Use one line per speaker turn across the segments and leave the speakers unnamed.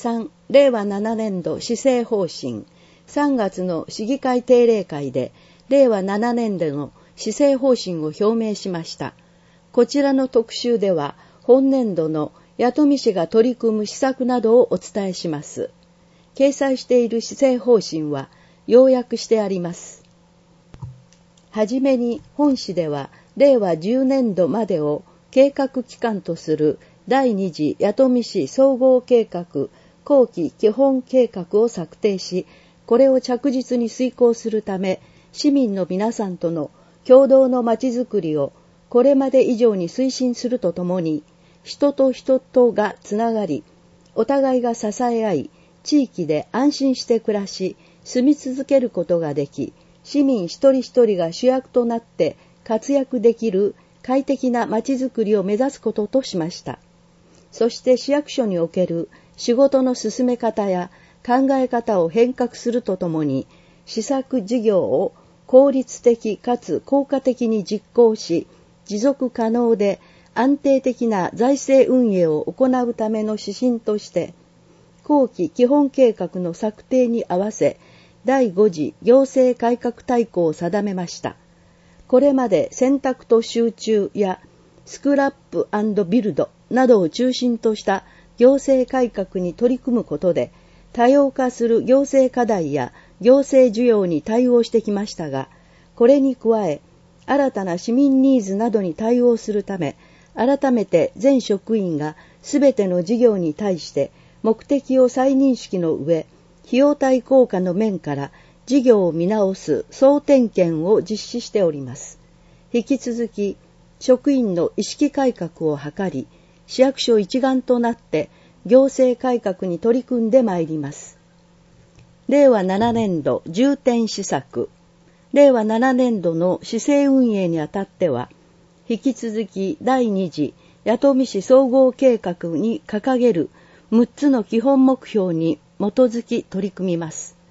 3、令和7年度施政方針。3月の市議会定例会で、令和7年度の施政方針を表明しました。こちらの特集では、本年度の弥富市が取り組む施策などをお伝えします。掲載している施政方針は、要約してあります。はじめに本市では、令和10年度までを計画期間とする第2次弥富市総合計画後期基本計画を策定し、これを着実に遂行するため、市民の皆さんとの共同のまちづくりをこれまで以上に推進するとともに、人と人とがつながり、お互いが支え合い、地域で安心して暮らし、住み続けることができ、市民一人一人が主役となって活躍できる快適なまちづくりを目指すこととしました。そして市役所における仕事の進め方や考え方を変革するとともに、施策事業を効率的かつ効果的に実行し、持続可能で安定的な財政運営を行うための指針として、後期基本計画の策定に合わせ、第5次行政改革大綱を定めました。これまで選択と集中やスクラップ&ビルドなどを中心とした行政改革に取り組むことで、多様化する行政課題や行政需要に対応してきましたが、これに加え、新たな市民ニーズなどに対応するため、改めて全職員がすべての事業に対して目的を再認識の上、費用対効果の面から事業を見直す総点検を実施しております。引き続き、職員の意識改革を図り、市役所一丸となって行政改革に取り組んでまいります。令和7年度重点施策。令和7年度の市政運営にあたっては、引き続き第2次弥富市総合計画に掲げる6つの基本目標に基づき取り組みます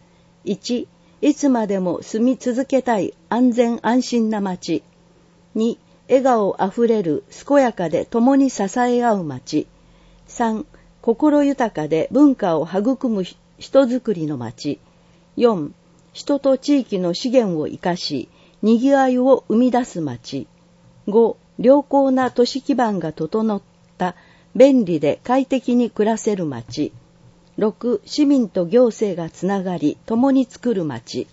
。1、いつまでも住み続けたい安全安心な町。2、笑顔あふれる健やかで共に支え合う町。3、心豊かで文化を育む人づくりの町。4、人と地域の資源を生かし、にぎわいを生み出す町。5、良好な都市基盤が整った便利で快適に暮らせる町。6、市民と行政がつながり、共に作る町。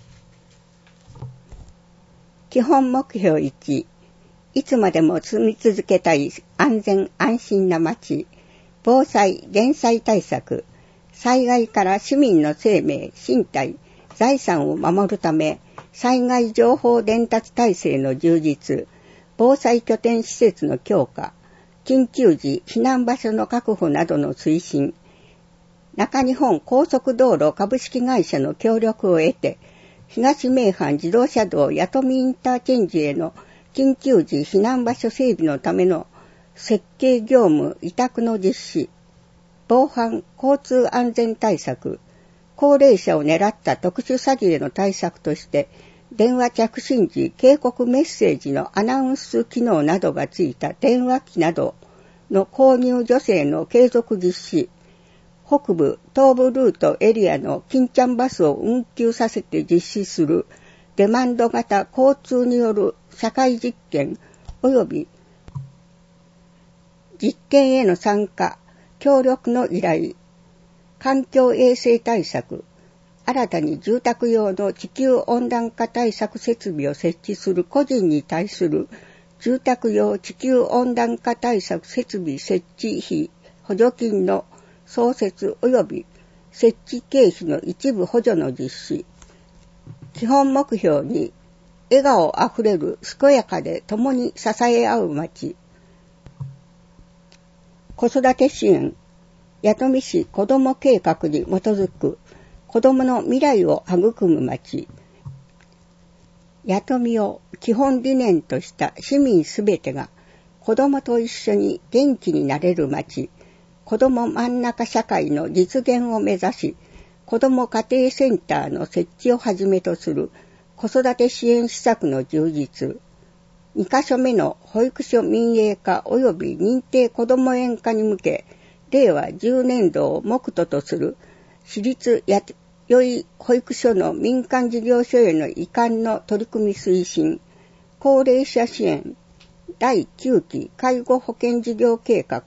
基本目標1、いつまでも住み続けたい安全安心な町。防災・減災対策。災害から市民の生命、身体、財産を守るため、災害情報伝達体制の充実、防災拠点施設の強化、緊急時避難場所の確保などの推進、中日本高速道路株式会社の協力を得て、東名阪自動車道弥富インターチェンジへの緊急時避難場所整備のための設計業務委託の実施、防犯交通安全対策、高齢者を狙った特殊詐欺への対策として、電話着信時警告メッセージのアナウンス機能などがついた電話機などの購入助成の継続実施、北部、東部ルートエリアの金ちゃんバスを運休させて実施するデマンド型交通による社会実験及び実験への参加、協力の依頼、環境衛生対策、新たに住宅用の地球温暖化対策設備を設置する個人に対する住宅用地球温暖化対策設備設置費補助金の創設及び設置経費の一部補助の実施。基本目標に、笑顔あふれる健やかで共に支え合う町。子育て支援、弥富市子ども計画に基づく子どもの未来を育む町。弥富を基本理念とした市民すべてが子どもと一緒に元気になれる町。子ども真ん中社会の実現を目指し、子ども家庭センターの設置をはじめとする子育て支援施策の充実。2カ所目の保育所民営化及び認定こども園化に向け、 令和10年度を目途とする私立やよい保育所の民間事業所への移管の取り組み推進、高齢者支援、第9期介護保険事業計画、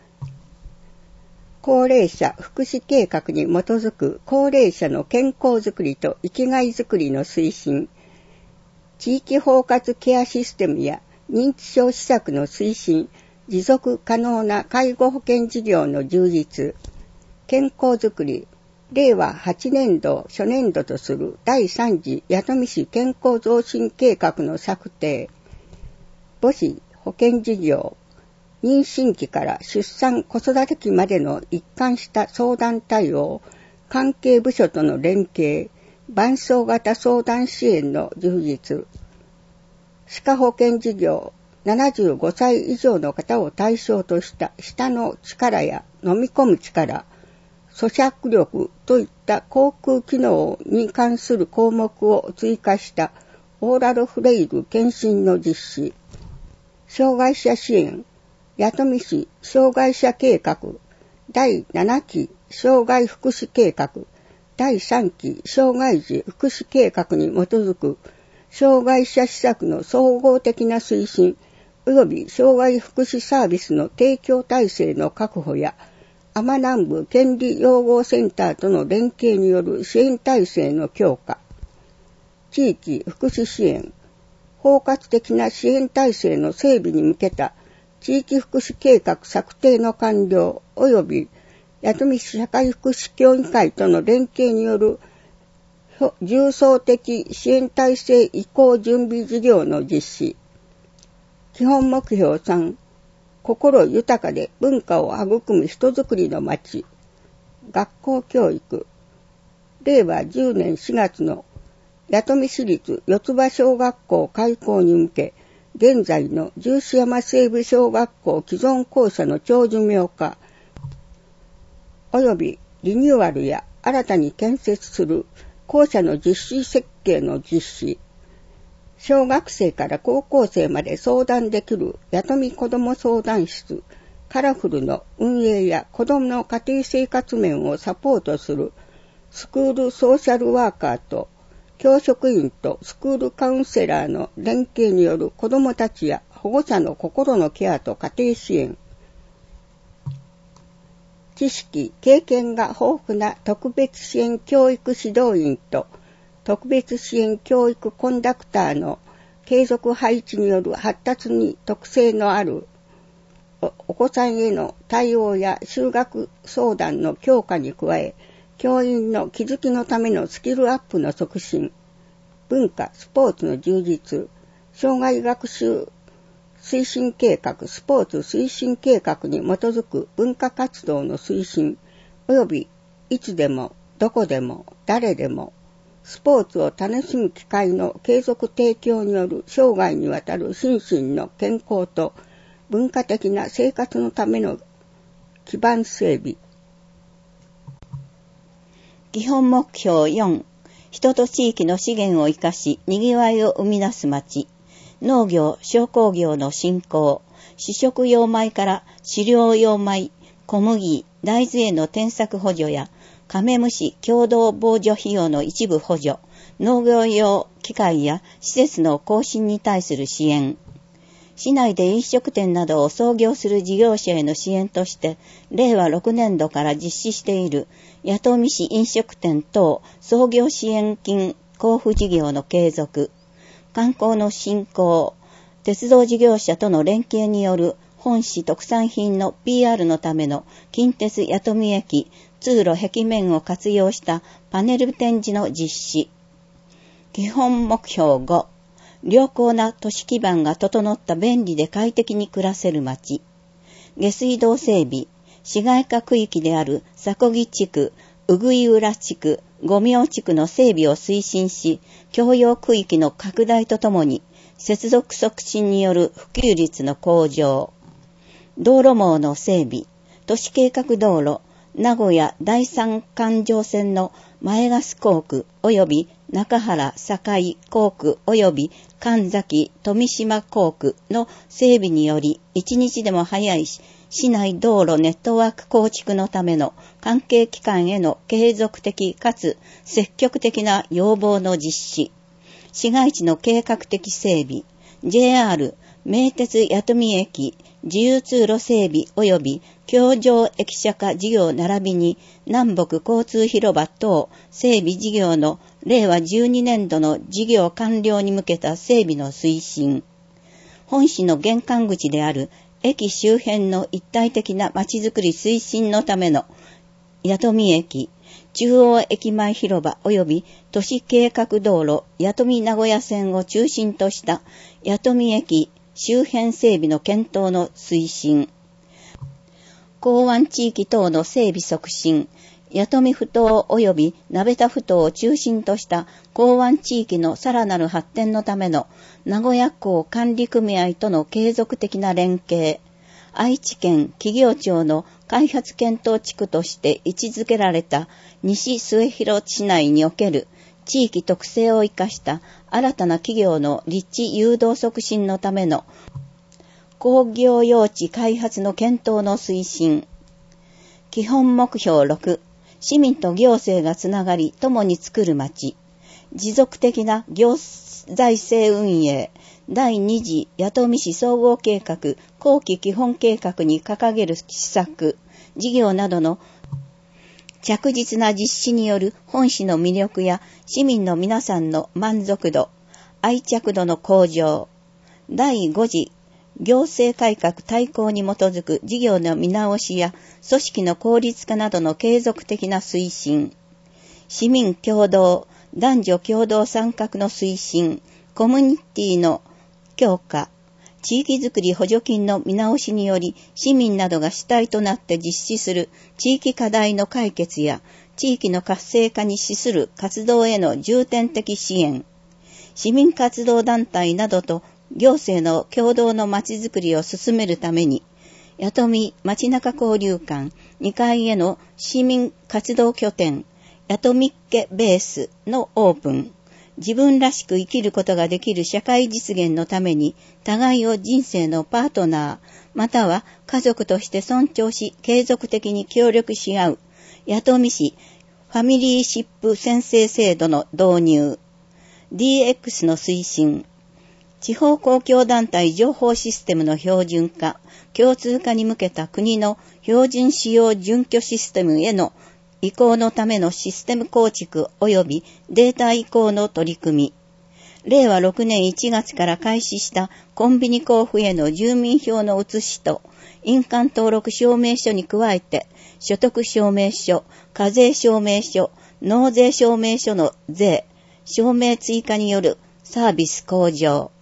高齢者福祉計画に基づく高齢者の健康づくりと生きがいづくりの推進、地域包括ケアシステムや認知症施策の推進、持続可能な介護保険事業の充実、健康づくり、令和8年度初年度とする第3次弥富市健康増進計画の策定、母子保険事業、妊娠期から出産子育て期までの一貫した相談対応、関係部署との連携、伴走型相談支援の充実、歯科保険事業、75歳以上の方を対象とした舌の力や飲み込む力、咀嚼力といった口腔機能に関する項目を追加したオーラルフレイル検診の実施、障害者支援、弥富市障害者計画、第7期障害福祉計画、第3期障害児福祉計画に基づく障害者施策の総合的な推進及び障害福祉サービスの提供体制の確保や尼南部権利養護センターとの連携による支援体制の強化、地域福祉支援、包括的な支援体制の整備に向けた地域福祉計画策定の完了及び弥富市社会福祉協議会との連携による重層的支援体制移行準備事業の実施、基本目標3、心豊かで文化を育む人づくりの街、学校教育、令和10年4月の弥富市立四つ葉小学校開校に向け、現在の十四山西部小学校既存校舎の長寿命化、及びリニューアルや新たに建設する校舎の実施設計の実施、小学生から高校生まで相談できる弥富子ども相談室、カラフルの運営や子どもの家庭生活面をサポートするスクールソーシャルワーカーと教職員とスクールカウンセラーの連携による子どもたちや保護者の心のケアと家庭支援、知識・経験が豊富な特別支援教育指導員と特別支援教育コンダクターの継続配置による発達に特性のあるお子さんへの対応や就学相談の強化に加え、教員の気づきのためのスキルアップの促進、文化・スポーツの充実、障害学習推進計画、スポーツ推進計画に基づく文化活動の推進、及びいつでも、どこでも、誰でも、スポーツを楽しむ機会の継続提供による生涯にわたる心身の健康と文化的な生活のための基盤整備。
基本目標4、人と地域の資源を生かし、にぎわいを生み出す町。農業・商工業の振興、飼食用米から飼料用米、小麦、大豆への転作補助や、カメムシ共同防除費用の一部補助、農業用機械や施設の更新に対する支援。市内で飲食店などを創業する事業者への支援として、令和6年度から実施している弥富市飲食店等創業支援金交付事業の継続、観光の振興、鉄道事業者との連携による本市特産品の PR のための近鉄弥富駅通路壁面を活用したパネル展示の実施。基本目標5、良好な都市基盤が整った便利で快適に暮らせる街。下水道整備、市街化区域である迫木地区、うぐい浦地区、五明地区の整備を推進し、共用区域の拡大とともに、接続促進による普及率の向上。道路網の整備、都市計画道路、名古屋第三環状線の前ヶ工区及び中原堺工区及び神崎富島工区の整備により、一日でも早いし、
市内道路ネットワーク構築のための関係機関への継続的かつ積極的な要望の実施、市街地の計画的整備、JR、名鉄弥富駅、自由通路整備及び橋上駅舎化事業並びに南北交通広場等整備事業の令和12年度の事業完了に向けた整備の推進、本市の玄関口である駅周辺の一体的なまちづくり推進のための弥富駅、中央駅前広場及び都市計画道路弥富名古屋線を中心とした弥富駅周辺整備の検討の推進、港湾地域等の整備促進、弥富埠頭及び鍋田埠頭を中心とした港湾地域のさらなる発展のための名古屋港管理組合との継続的な連携、愛知県企業庁の開発検討地区として位置づけられた西末広市内における地域特性を生かした新たな企業の立地誘導促進のための工業用地開発の検討の推進、基本目標6、市民と行政がつながり共に作る町、持続的な行財政運営、第2次弥富市総合計画後期基本計画に掲げる施策、事業などの着実な実施による本市の魅力や市民の皆さんの満足度、愛着度の向上、第5次行政改革大綱に基づく事業の見直しや組織の効率化などの継続的な推進、市民共同、男女共同参画の推進、コミュニティの強化、地域づくり補助金の見直しにより市民などが主体となって実施する地域課題の解決や地域の活性化に資する活動への重点的支援、市民活動団体などと行政の共同のまちづくりを進めるために、弥富街中交流館2階への市民活動拠点、弥富っけベースのオープン、自分らしく生きることができる社会実現のために、互いを人生のパートナー、または家族として尊重し、継続的に協力し合う、弥富市ファミリーシップ宣誓制度の導入、DX の推進、地方公共団体情報システムの標準化、共通化に向けた国の標準使用準拠システムへの移行のためのシステム構築及びデータ移行の取り組み、令和6年1月から開始したコンビニ交付への住民票の写しと印鑑登録証明書に加えて所得証明書、課税証明書、納税証明書の税、証明追加によるサービス向上、